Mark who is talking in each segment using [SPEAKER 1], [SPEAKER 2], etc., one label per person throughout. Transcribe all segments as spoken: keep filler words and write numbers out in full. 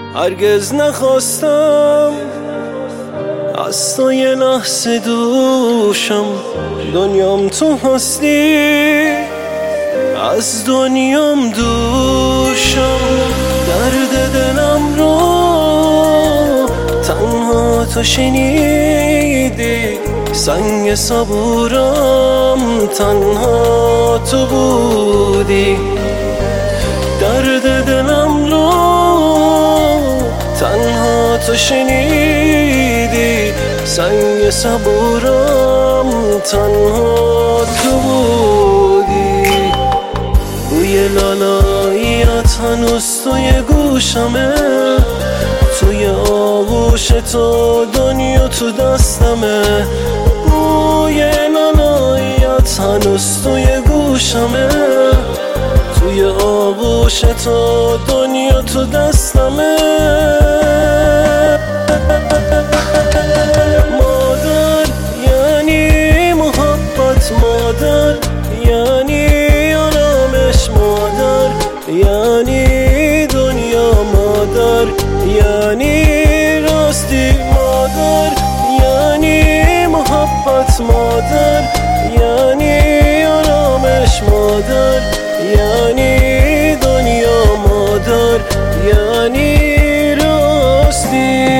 [SPEAKER 1] هرگز نخواستم از تو یه لحظه دوشم، دنیام تو هستی، از دنیام دوشم. درد دلم رو تنها تو شنیدی، سنگ صبورم تنها تو بودی. درد دلم رو تنها تو شنیدی، سنگ صبورم تنها تو بودی. بوی لالاییت هنوز توی گوشمه، توی آغوش تو دنیا تو دستمه. بوی لالاییت هنوز توی گوشمه، توی آغوش تو دنیا تو دستمه. مادر یعنی محبت، مادر یعنی آرامش، مادر یعنی دنیا، مادر یعنی راستی، مادر یعنی محبت، مادر یعنی آرامش، مادر یعنی دنیا، مادر یعنی راستی.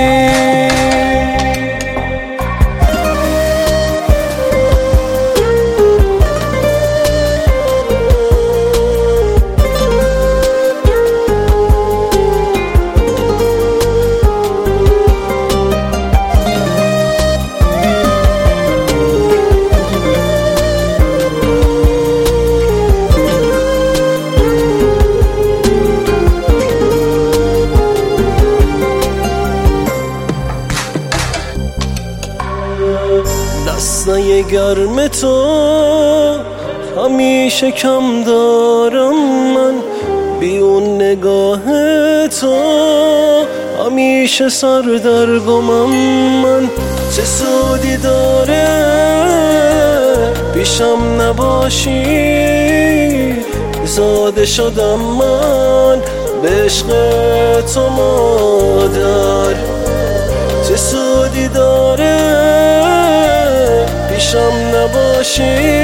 [SPEAKER 1] دستای گرم تو همیشه کم دارم من، بی اون نگاه تو همیشه سر در گمم من. چه سودی داره پیشم نباشی، زاده شدم من به عشق تو مادر. چه سودی داره پیشم نباشی،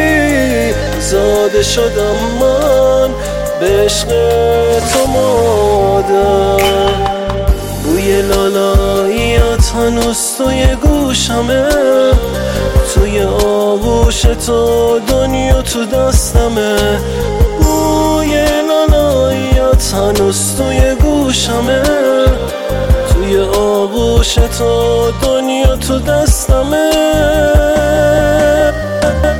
[SPEAKER 1] زاده شدم من به عشق تو مادر. بوی لالاییت هنوز توی گوشمه، توی آغوش تو دنیا تو دستمه. بوی لالاییت هنوز توی گوشمه، توی آغوش تو دنیا تو دستمه.